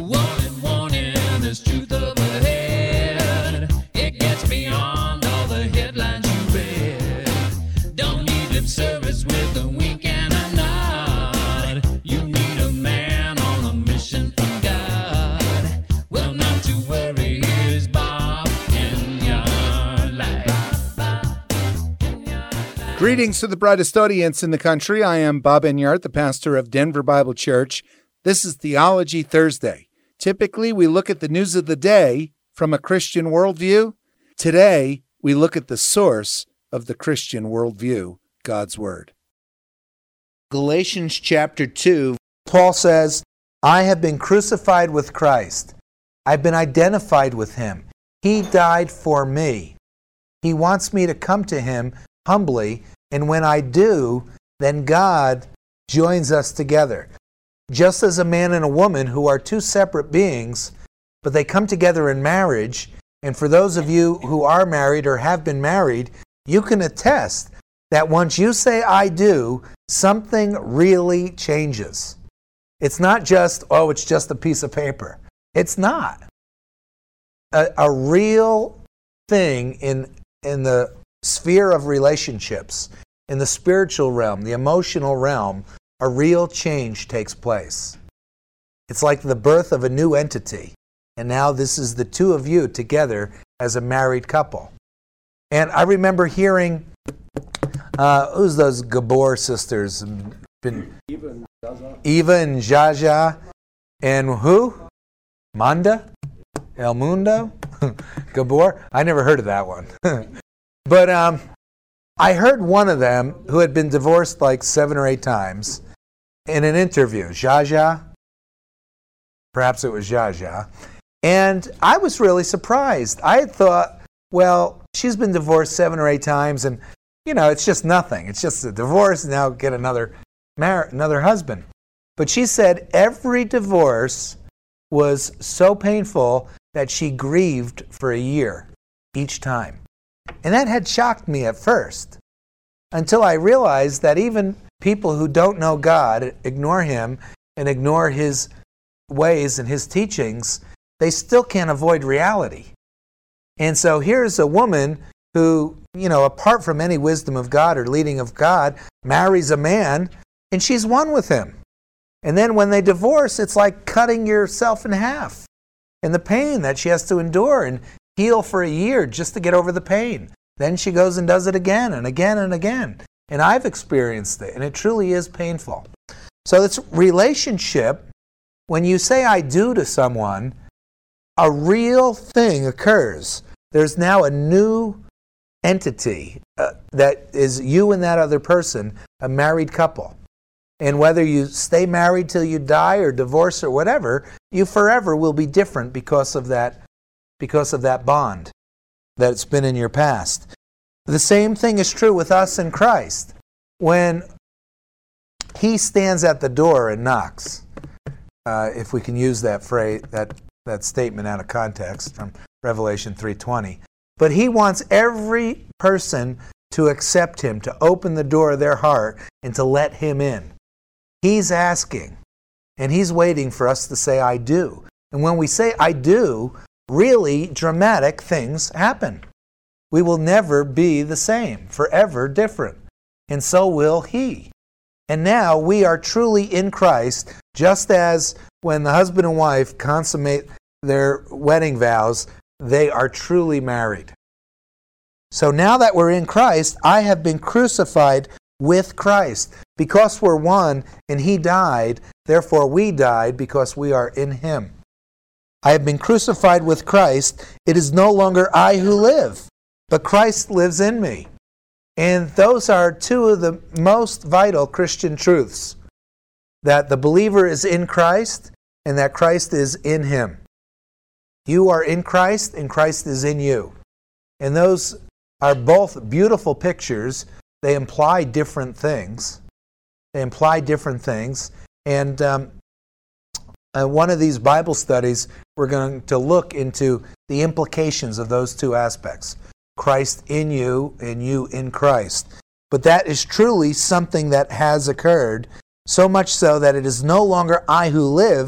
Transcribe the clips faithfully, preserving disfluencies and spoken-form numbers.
Warning, warning, there's truth up ahead. It gets beyond all the headlines you read. Don't need lip service with a wink and a nod. You need a man on a mission from God. Well, not to worry, here's Bob in your life. Greetings to the brightest audience in the country. I am Bob Enyart, the pastor of Denver Bible Church. This is Theology Thursday. Typically, we look at the news of the day from a Christian worldview. Today, we look at the source of the Christian worldview, God's Word. Galatians chapter two, Paul says, I have been crucified with Christ. I've been identified with him. He died for me. He wants me to come to him humbly, and when I do, then God joins us together. Just as a man and a woman who are two separate beings, but they come together in marriage, and for those of you who are married or have been married, you can attest that once you say I do, something really changes. It's not just, oh, it's just a piece of paper. It's not. A, a real thing in, in the sphere of relationships, in the spiritual realm, the emotional realm, a real change takes place. It's like the birth of a new entity. And now this is the two of you together as a married couple. And I remember hearing, uh, who's those Gabor sisters? Been, Eva and Jaja. Eva and Jaja. And who? Manda? El Mundo? Gabor? I never heard of that one. But um, I heard one of them who had been divorced like seven or eight times in an interview, Jaja, perhaps it was Jaja, and I was really surprised. I had thought, well, she's been divorced seven or eight times, and you know, it's just nothing. It's just a divorce, now get another mar- another husband. But she said every divorce was so painful that she grieved for a year each time. And that had shocked me at first, until I realized that even people who don't know God, ignore him and ignore his ways and his teachings, they still can't avoid reality. And so here's a woman who, you know, apart from any wisdom of God or leading of God, marries a man, and she's one with him. And then when they divorce, it's like cutting yourself in half. And the pain that she has to endure and heal for a year just to get over the pain. Then she goes and does it again and again and again. And I've experienced it, and it truly is painful. So this relationship, when you say I do to someone, a real thing occurs. There's now a new entity uh, that is you and that other person, a married couple. And whether you stay married till you die or divorce or whatever, you forever will be different because of that, because of that bond that's been in your past. The same thing is true with us in Christ. When he stands at the door and knocks, uh, if we can use that phrase, that, that statement out of context from Revelation three twenty, but he wants every person to accept him, to open the door of their heart and to let him in. He's asking, and he's waiting for us to say, I do. And when we say I do, really dramatic things happen. We will never be the same, forever different. And so will he. And now we are truly in Christ, just as when the husband and wife consummate their wedding vows, they are truly married. So now that we're in Christ, I have been crucified with Christ. Because we're one and he died, therefore we died because we are in him. I have been crucified with Christ. It is no longer I who live, but Christ lives in me. And those are two of the most vital Christian truths, that the believer is in Christ and that Christ is in him. You are in Christ and Christ is in you. And those are both beautiful pictures. They imply different things. They imply different things. And um, uh, one of these Bible studies, we're going to look into the implications of those two aspects. Christ in you and you in Christ. But that is truly something that has occurred, so much so that it is no longer I who live,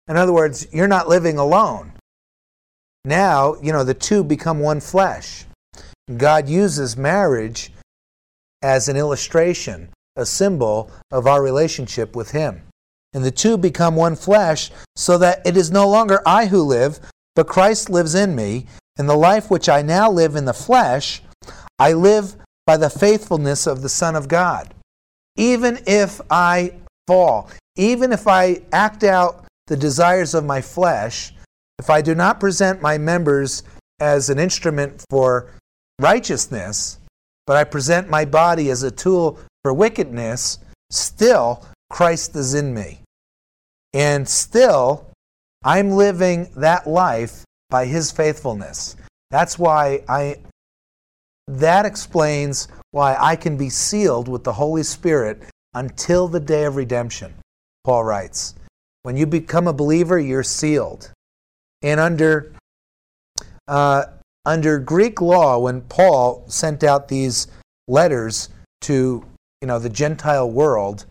In other words, you're not living alone. Now, you know, the two become one flesh. God uses marriage as an illustration, a symbol of our relationship with Him. And the two become one flesh so that it is no longer I who live, but Christ lives in me. And the life which I now live in the flesh, I live by the faithfulness of the Son of God. Even if I fall, even if I act out the desires of my flesh, if I do not present my members as an instrument for righteousness, but I present my body as a tool for wickedness, still Christ is in me. And still I'm living that life by His faithfulness. That's why I, that explains why I can be sealed with the Holy Spirit until the day of redemption, Paul writes. When you become a believer, you're sealed. And under uh, under Greek law, when Paul sent out these letters to, you know, the Gentile world,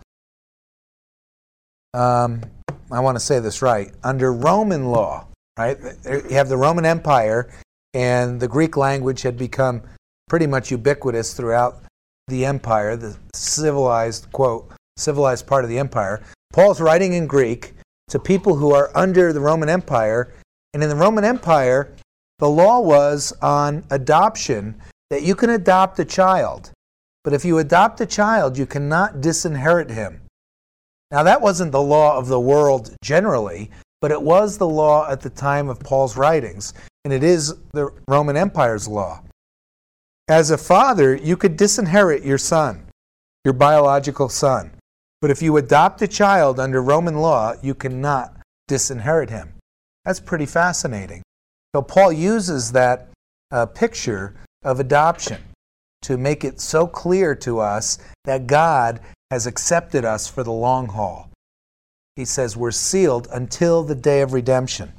um, I want to say this right. Under Roman law, right? You have the Roman Empire, and the Greek language had become pretty much ubiquitous throughout the empire, the civilized, quote, civilized part of the empire. Paul's writing in Greek to people who are under the Roman Empire, and in the Roman Empire, the law was on adoption, that you can adopt a child. But if you adopt a child, you cannot disinherit him. Now, that wasn't the law of the world generally, but it was the law at the time of Paul's writings, and it is the Roman Empire's law. As a father, you could disinherit your son, your biological son. But if you adopt a child under Roman law, you cannot disinherit him. That's pretty fascinating. So Paul uses that uh, picture of adoption to make it so clear to us that God has accepted us for the long haul. He says we're sealed until the day of redemption.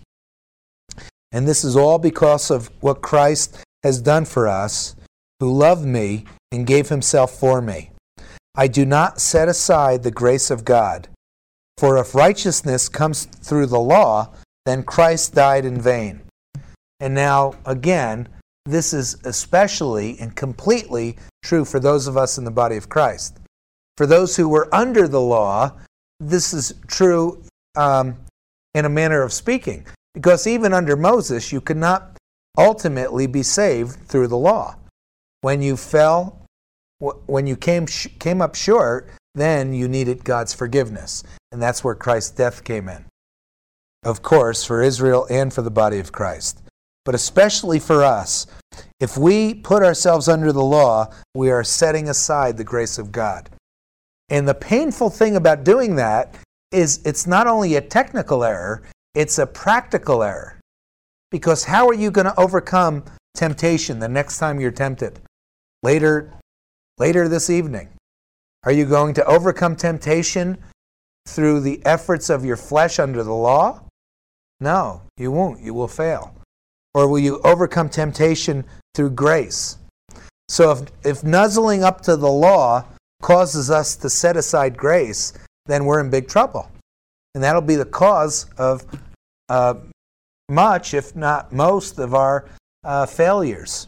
And this is all because of what Christ has done for us, who loved me and gave Himself for me. I do not set aside the grace of God. For if righteousness comes through the law, then Christ died in vain. And now, again, this is especially and completely true for those of us in the body of Christ. For those who were under the law, this is true um, in a manner of speaking. Because even under Moses, you could not ultimately be saved through the law. When you fell, when you came came up short, then you needed God's forgiveness. And that's where Christ's death came in. Of course, for Israel and for the body of Christ. But especially for us, if we put ourselves under the law, we are setting aside the grace of God. And the painful thing about doing that is it's not only a technical error, it's a practical error. Because how are you going to overcome temptation the next time you're tempted? Later, later this evening. Are you going to overcome temptation through the efforts of your flesh under the law? No, you won't. You will fail. Or will you overcome temptation through grace? So if, if nuzzling up to the law causes us to set aside grace, then we're in big trouble. And that'll be the cause of uh, much, if not most, of our uh, failures.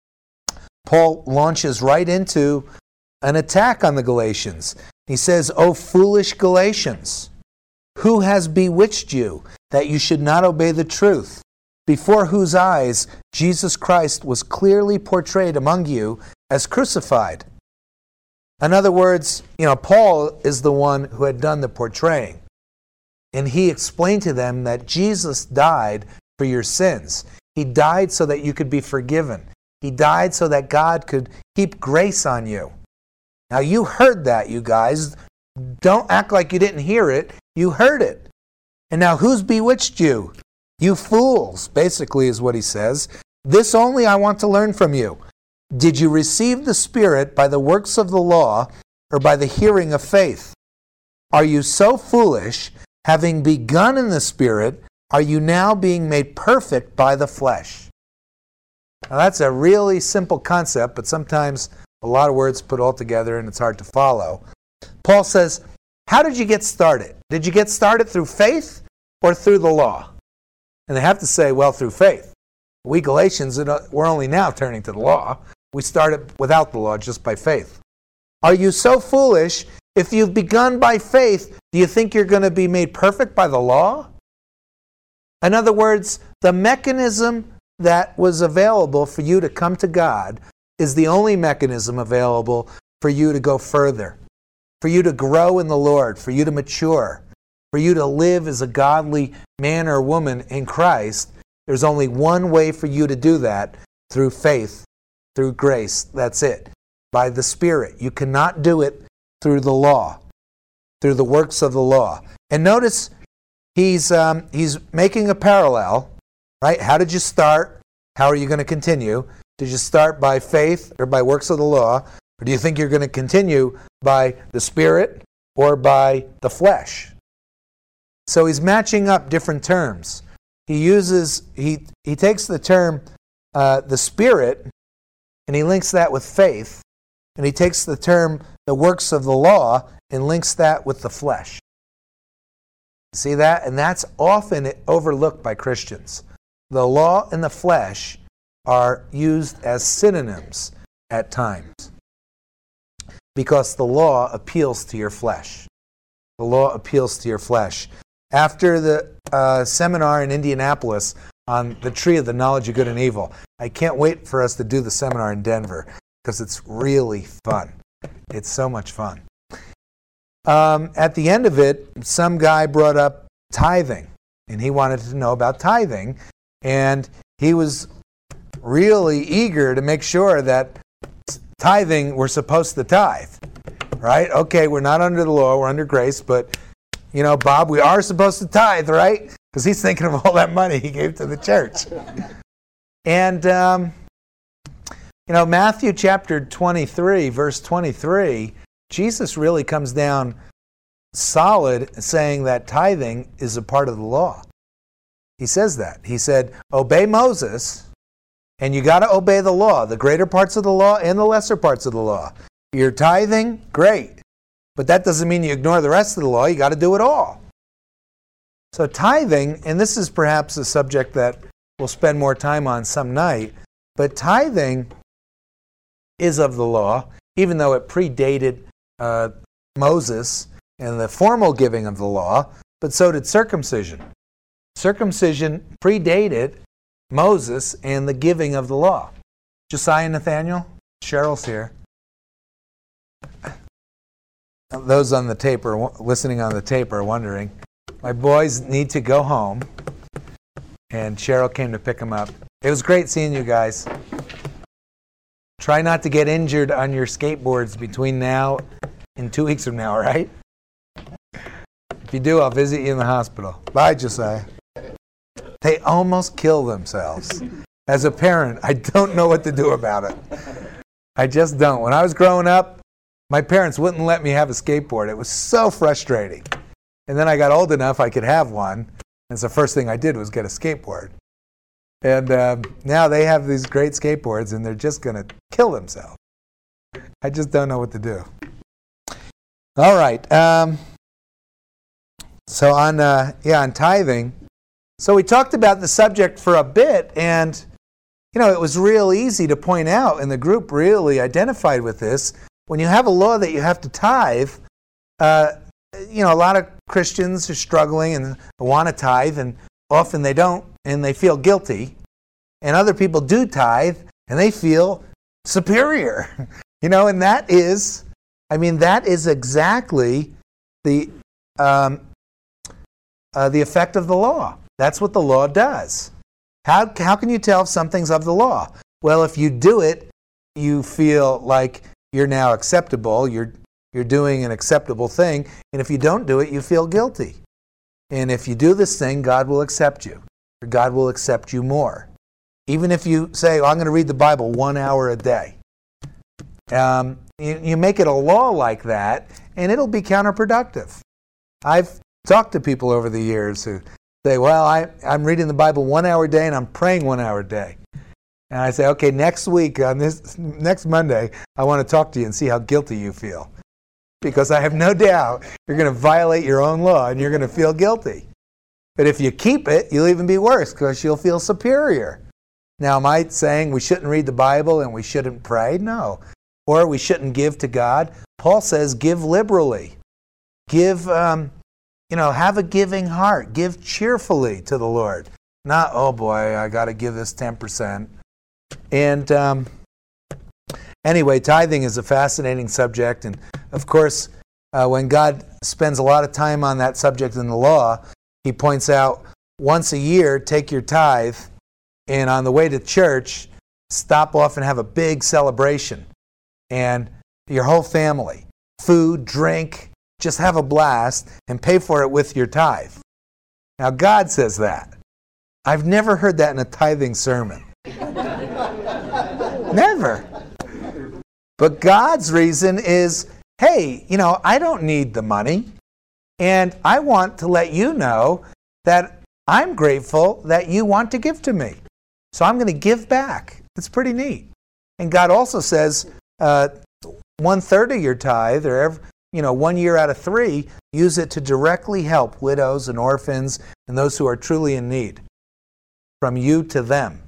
Paul launches right into an attack on the Galatians. He says, "O foolish Galatians, who has bewitched you that you should not obey the truth, before whose eyes Jesus Christ was clearly portrayed among you as crucified?" In other words, you know, Paul is the one who had done the portraying. And he explained to them that Jesus died for your sins. He died so that you could be forgiven. He died so that God could heap grace on you. Now, you heard that, you guys. Don't act like you didn't hear it. You heard it. And now, who's bewitched you? You fools, basically, is what he says. This only I want to learn from you. Did you receive the Spirit by the works of the law or by the hearing of faith? Are you so foolish, having begun in the Spirit, are you now being made perfect by the flesh? Now, that's a really simple concept, but sometimes a lot of words put all together and it's hard to follow. Paul says, how did you get started? Did you get started through faith or through the law? And they have to say, well, through faith. We Galatians, we're only now turning to the law. We started without the law, just by faith. Are you so foolish? If you've begun by faith, do you think you're going to be made perfect by the law? In other words, the mechanism that was available for you to come to God is the only mechanism available for you to go further, for you to grow in the Lord, for you to mature, for you to live as a godly man or woman in Christ. There's only one way for you to do that, through faith, through grace. That's it. By the Spirit. You cannot do it through the law, through the works of the law. And notice he's um, he's making a parallel, right? How did you start? How are you going to continue? Did you start by faith or by works of the law? Or do you think you're going to continue by the Spirit or by the flesh? So he's matching up different terms. He uses, he, he takes the term uh, the Spirit and he links that with faith. And he takes the term the works of the law and links that with the flesh. See that? And that's often overlooked by Christians. The law and the flesh are used as synonyms at times because the law appeals to your flesh. The law appeals to your flesh. After the uh, seminar in Indianapolis on the tree of the knowledge of good and evil, I can't wait for us to do the seminar in Denver because it's really fun. It's so much fun. Um, at the end of it, some guy brought up tithing, and he wanted to know about tithing, and he was really eager to make sure that tithing, we're supposed to tithe, right? Okay, we're not under the law, we're under grace, but, you know, Bob, we are supposed to tithe, right? Because he's thinking of all that money he gave to the church. And, um, you know, Matthew chapter twenty-three, verse twenty-three, Jesus really comes down solid saying that tithing is a part of the law. He says that. He said, obey Moses, and you got to obey the law, the greater parts of the law and the lesser parts of the law. You're tithing, great. But that doesn't mean you ignore the rest of the law. You got to do it all. So tithing, and this is perhaps a subject that we'll spend more time on some night, but tithing is of the law, even though it predated uh, Moses and the formal giving of the law, but so did circumcision. Circumcision predated Moses and the giving of the law. Josiah and Nathaniel, Cheryl's here. Those on the tape are listening on the tape are wondering. My boys need to go home, and Cheryl came to pick them up. It was great seeing you guys. Try not to get injured on your skateboards between now and two weeks from now, all right? If you do, I'll visit you in the hospital. Bye, Josiah. They almost kill themselves. As a parent, I don't know what to do about it. I just don't. When I was growing up, my parents wouldn't let me have a skateboard. It was so frustrating. And then I got old enough I could have one. And so the first thing I did was get a skateboard. And um, now they have these great skateboards, and they're just going to kill themselves. I just don't know what to do. All right. Um, so on, uh, yeah, on tithing. So we talked about the subject for a bit, and you know it was real easy to point out, and the group really identified with this. When you have a law that you have to tithe, uh, you know a lot of Christians are struggling and want to tithe, and often they don't, and they feel guilty. And other people do tithe, and they feel superior. You know, and that is, I mean, that is exactly the um, uh, the effect of the law. That's what the law does. How how can you tell if something's of the law? Well, if you do it, you feel like you're now acceptable. You're you're doing an acceptable thing, and if you don't do it, you feel guilty. And if you do this thing, God will accept you. Or God will accept you more. Even if you say, well, I'm going to read the Bible one hour a day. Um, you, you make it a law like that, and it'll be counterproductive. I've talked to people over the years who say, well, I, I'm reading the Bible one hour a day, and I'm praying one hour a day. And I say, okay, next week, on this next Monday, I want to talk to you and see how guilty you feel. Because I have no doubt you're going to violate your own law, and you're going to feel guilty. But if you keep it, you'll even be worse because you'll feel superior. Now, am I saying we shouldn't read the Bible and we shouldn't pray? No. Or we shouldn't give to God? Paul says give liberally. Give, um, you know, have a giving heart. Give cheerfully to the Lord. Not, oh boy, I got to give this ten percent. And um, anyway, tithing is a fascinating subject. And of course, uh, when God spends a lot of time on that subject in the law, he points out once a year, take your tithe, and on the way to church, stop off and have a big celebration. And your whole family, food, drink, just have a blast and pay for it with your tithe. Now, God says that. I've never heard that in a tithing sermon. Never. But God's reason is, hey, you know, I don't need the money, and I want to let you know that I'm grateful that you want to give to me. So I'm going to give back. It's pretty neat. And God also says, uh, one third of your tithe, or every, you know, one year out of three, use it to directly help widows and orphans and those who are truly in need, from you to them.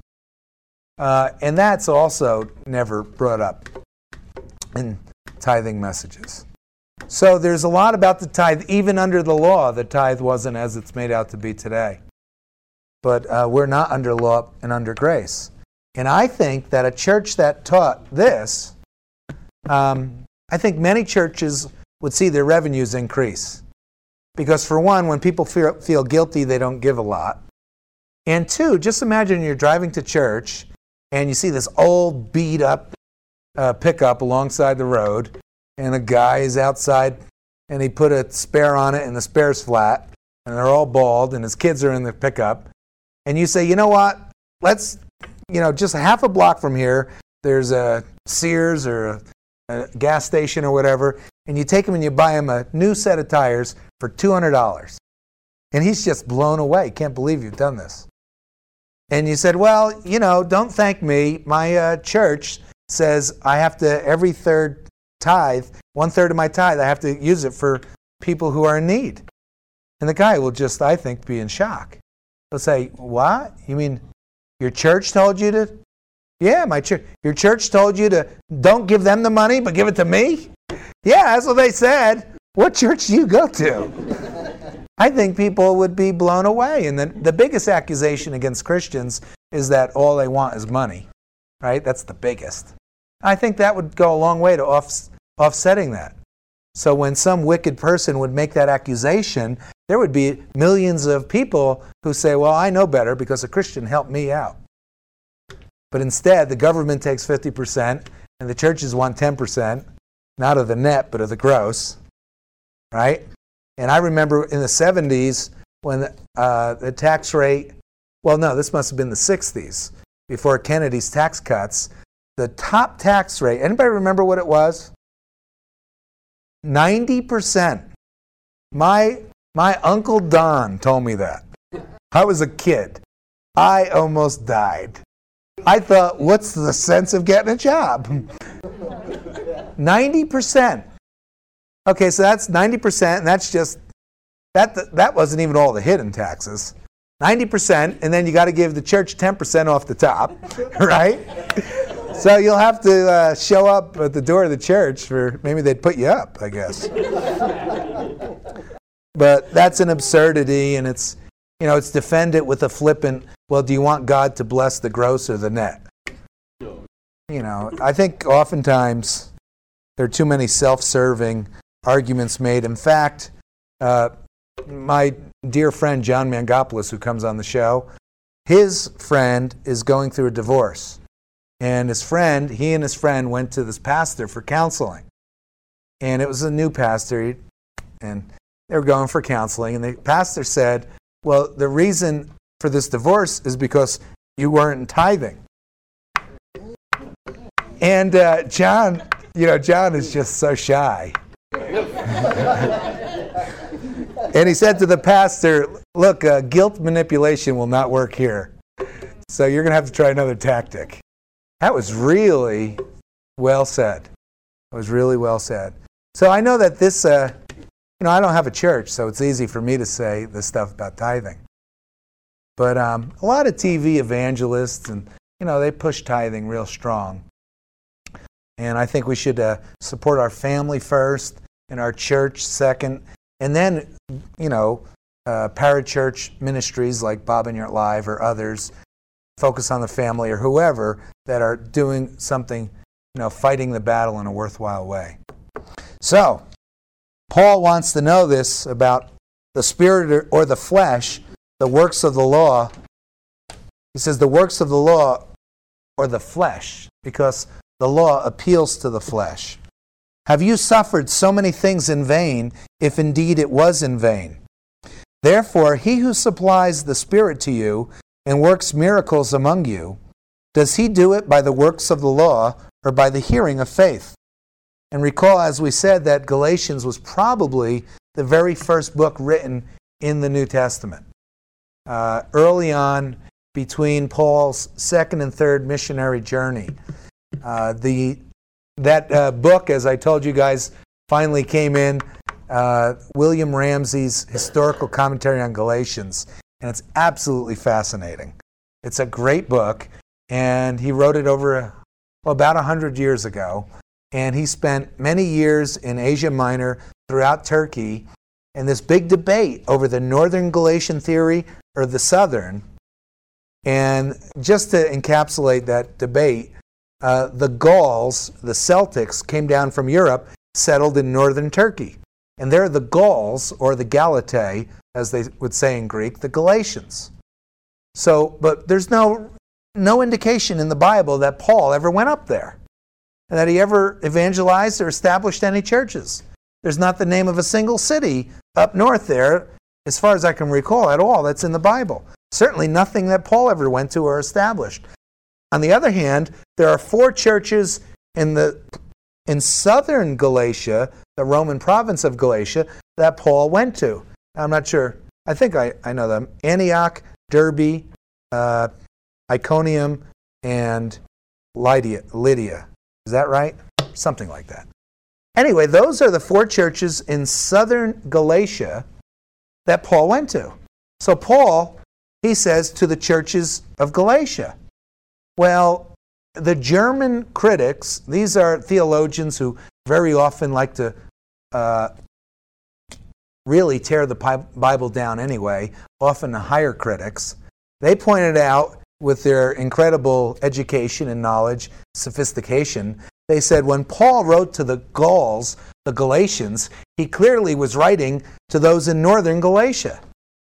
Uh, and that's also never brought up in tithing messages. So there's a lot about the tithe. Even under the law, the tithe wasn't as it's made out to be today. But uh, we're not under law and under grace. And I think that a church that taught this, um, I think many churches would see their revenues increase. Because for one, when people feel, feel guilty, they don't give a lot. And two, just imagine you're driving to church and you see this old beat up uh, pickup alongside the road, and a guy is outside and he put a spare on it and the spare's flat and they're all bald and his kids are in the pickup. And you say, you know what, let's, you know, just half a block from here, there's a Sears or a, a gas station or whatever, and you take him and you buy him a new set of tires for two hundred dollars. And he's just blown away. Can't believe you've done this. And you said, well, you know, don't thank me. My uh, church says I have to, every third tithe, one third of my tithe, I have to use it for people who are in need. And the guy will just, I think, be in shock. He'll say, what? You mean your church told you to? Yeah, my church. Your church told you to don't give them the money, but give it to me? Yeah, that's what they said. What church do you go to? I think people would be blown away. And the, the biggest accusation against Christians is that all they want is money, right? That's the biggest. I think that would go a long way to off, offsetting that. So when some wicked person would make that accusation, there would be millions of people who say, well, I know better because a Christian helped me out. But instead, the government takes fifty percent and the churches want ten percent, not of the net, but of the gross, right? And I remember in the seventies when uh, the tax rate, well, no, this must have been the sixties, before Kennedy's tax cuts, the top tax rate, anybody remember what it was? ninety percent. My, my Uncle Don told me that. I was a kid. I almost died. I thought, what's the sense of getting a job? ninety percent. Okay, so that's ninety percent, and that's just, that that wasn't even all the hidden taxes. ninety percent, and then you got to give the church ten percent off the top, right? So you'll have to uh, show up at the door of the church, for maybe they'd put you up, I guess. But that's an absurdity, and it's, you know, it's defended with a flippant, well, do you want God to bless the gross or the net? You know, I think oftentimes there are too many self-serving arguments made. In fact, uh, my dear friend John Mangopoulos, who comes on the show, his friend is going through a divorce. And his friend, he and his friend went to this pastor for counseling. And it was a new pastor, and they were going for counseling. And the pastor said, well, the reason for this divorce is because you weren't tithing. And uh, John, you know, John is just so shy. And he said to the pastor, look, uh, guilt manipulation will not work here. So you're going to have to try another tactic. That was really well said. It was really well said. So I know that this, uh, you know, I don't have a church, so it's easy for me to say this stuff about tithing. But um, a lot of T V evangelists, and you know, they push tithing real strong. And I think we should uh, support our family first, and our church second, and then, you know, uh, parachurch ministries like Bob and Yurt Live or others focus on the family, or whoever that are doing something, you know, fighting the battle in a worthwhile way. So, Paul wants to know this about the spirit or the flesh, the works of the law. He says the works of the law or the flesh, because the law appeals to the flesh. Have you suffered so many things in vain, if indeed it was in vain? Therefore, he who supplies the Spirit to you and works miracles among you, does he do it by the works of the law or by the hearing of faith? And recall, as we said, that Galatians was probably the very first book written in the New Testament. Uh, early on, between Paul's second and third missionary journey, uh, the that uh, book, as I told you guys, finally came in, uh, William Ramsey's Historical Commentary on Galatians, and it's absolutely fascinating. It's a great book, and he wrote it over well, about one hundred years ago, and he spent many years in Asia Minor, throughout Turkey, and this big debate over the Northern Galatian theory or the Southern. And just to encapsulate that debate, uh, the Gauls, the Celtics, came down from Europe, settled in northern Turkey. And they're the Gauls, or the Galatai, as they would say in Greek, the Galatians. So, but there's no, no indication in the Bible that Paul ever went up there, and that he ever evangelized or established any churches. There's not the name of a single city up north there, as far as I can recall at all, that's in the Bible. Certainly nothing that Paul ever went to or established. On the other hand, there are four churches in the in southern Galatia, the Roman province of Galatia, that Paul went to. I'm not sure. I think I, I know them. Antioch, Derbe, uh, Iconium, and Lydia, Lydia. Is that right? Something like that. Anyway, those are the four churches in southern Galatia that Paul went to. So Paul, he says to the churches of Galatia. Well, the German critics, these are theologians who very often like to uh, really tear the Bible down anyway, often the higher critics. They pointed out, with their incredible education and knowledge, sophistication, they said when Paul wrote to the Gauls, the Galatians, he clearly was writing to those in northern Galatia.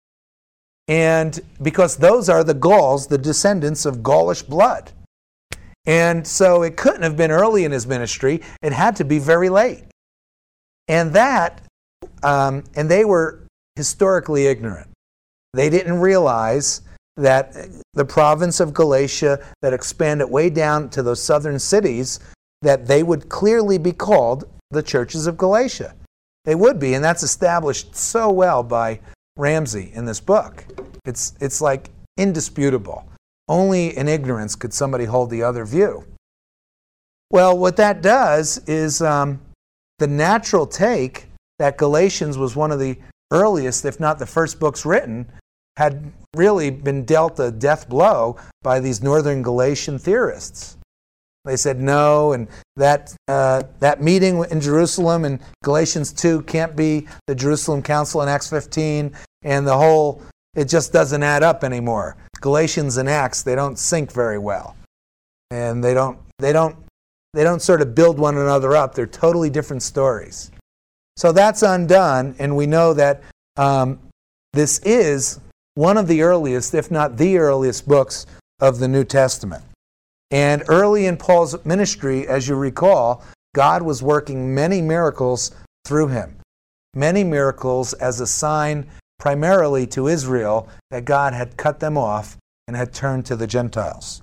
And because those are the Gauls, the descendants of Gaulish blood. And so it couldn't have been early in his ministry. It had to be very late. And that, um, and they were historically ignorant. They didn't realize that the province of Galatia that expanded way down to those southern cities, that they would clearly be called the churches of Galatia. They would be, and that's established so well by Ramsey in this book. It's, it's like indisputable. Only in ignorance could somebody hold the other view. Well, what that does is um, the natural take that Galatians was one of the earliest, if not the first books written, had really been dealt a death blow by these northern Galatian theorists. They said no, and that uh, that meeting in Jerusalem in Galatians two can't be the Jerusalem Council in Acts fifteen, and the whole, it just doesn't add up anymore. Galatians and Acts, they don't sync very well, and they don't they don't they don't sort of build one another up. They're totally different stories. So that's undone, and we know that um, this is one of the earliest, if not the earliest, books of the New Testament. And early in Paul's ministry, as you recall, God was working many miracles through him. Many miracles as a sign primarily to Israel that God had cut them off and had turned to the Gentiles.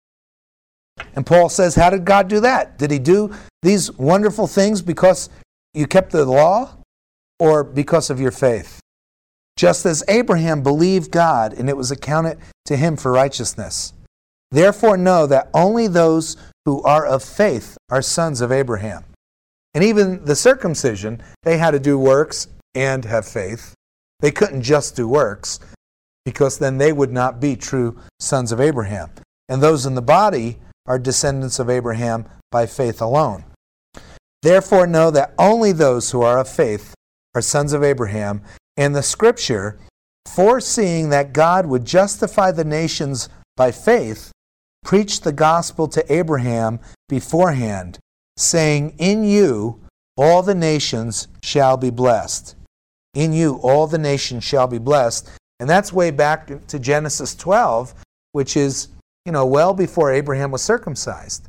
And Paul says, how did God do that? Did he do these wonderful things because you kept the law or because of your faith? Just as Abraham believed God and it was accounted to him for righteousness. Therefore know that only those who are of faith are sons of Abraham. And even the circumcision, they had to do works and have faith. They couldn't just do works. because then they would not be true sons of Abraham. And those in the body are descendants of Abraham by faith alone. Therefore know that only those who are of faith are sons of Abraham, and the Scripture, foreseeing that God would justify the nations by faith, preached the gospel to Abraham beforehand, saying, in you all the nations shall be blessed. In you all the nations shall be blessed. And that's way back to Genesis twelve, which is, you know, well before Abraham was circumcised.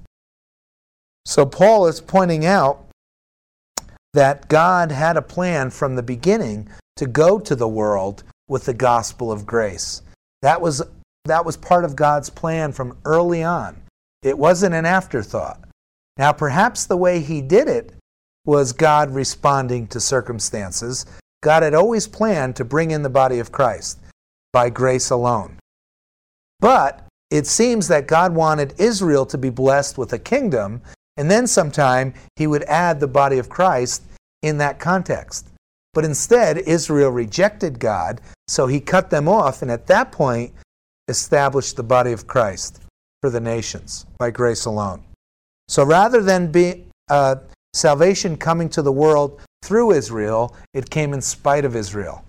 So Paul is pointing out that God had a plan from the beginning to go to the world with the gospel of grace. That was, that was part of God's plan from early on. It wasn't an afterthought. Now, perhaps the way he did it was God responding to circumstances. God had always planned to bring in the body of Christ by grace alone. But it seems that God wanted Israel to be blessed with a kingdom, and then sometime he would add the body of Christ in that context. But instead, Israel rejected God, so he cut them off, and at that point established the body of Christ for the nations by grace alone. So rather than be uh, salvation coming to the world through Israel, it came in spite of Israel.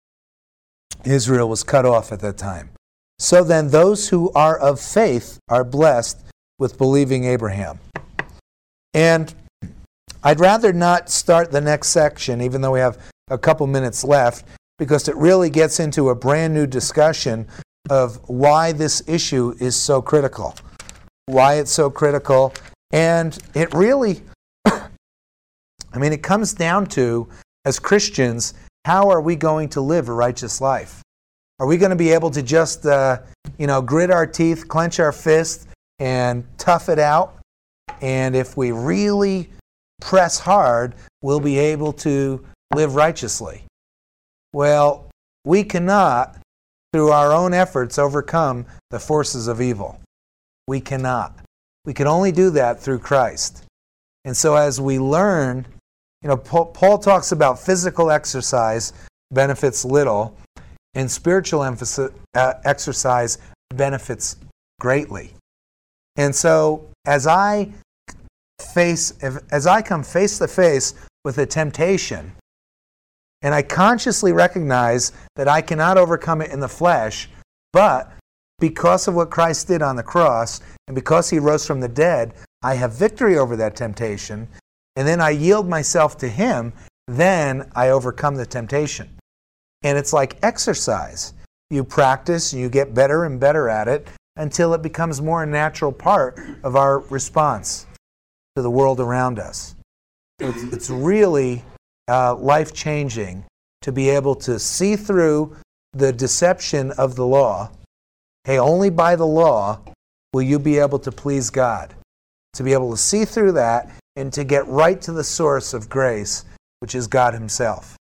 Israel was cut off at that time. So then those who are of faith are blessed with believing Abraham. And I'd rather not start the next section, even though we have a couple minutes left, because it really gets into a brand new discussion of why this issue is so critical. Why it's so critical. And it really, I mean, it comes down to, as Christians, how are we going to live a righteous life? Are we going to be able to just, uh, you know, grit our teeth, clench our fists, and tough it out? And if we really press hard, we'll be able to live righteously. Well, we cannot, through our own efforts, overcome the forces of evil. We cannot. We can only do that through Christ. And so as we learn, you know, Paul, Paul talks about physical exercise benefits little, and spiritual emphasis, uh, exercise benefits greatly. And so as I face, if, as I come face to face with a temptation, and I consciously recognize that I cannot overcome it in the flesh, but because of what Christ did on the cross, and because he rose from the dead, I have victory over that temptation, and then I yield myself to him, then I overcome the temptation. And it's like exercise. You practice, and you get better and better at it until it becomes more a natural part of our response to the world around us. It's, it's really uh, life-changing to be able to see through the deception of the law. Hey, only by the law will you be able to please God. To be able to see through that and to get right to the source of grace, which is God himself.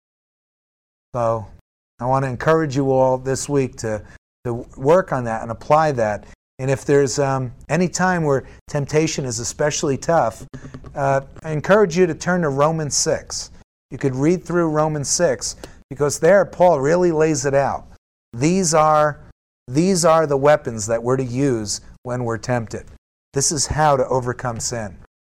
So I want to encourage you all this week to, to work on that and apply that. And if there's um, any time where temptation is especially tough, uh, I encourage you to turn to Romans six. You could read through Romans six, because there Paul really lays it out. These are, these are the weapons that we're to use when we're tempted. This is how to overcome sin.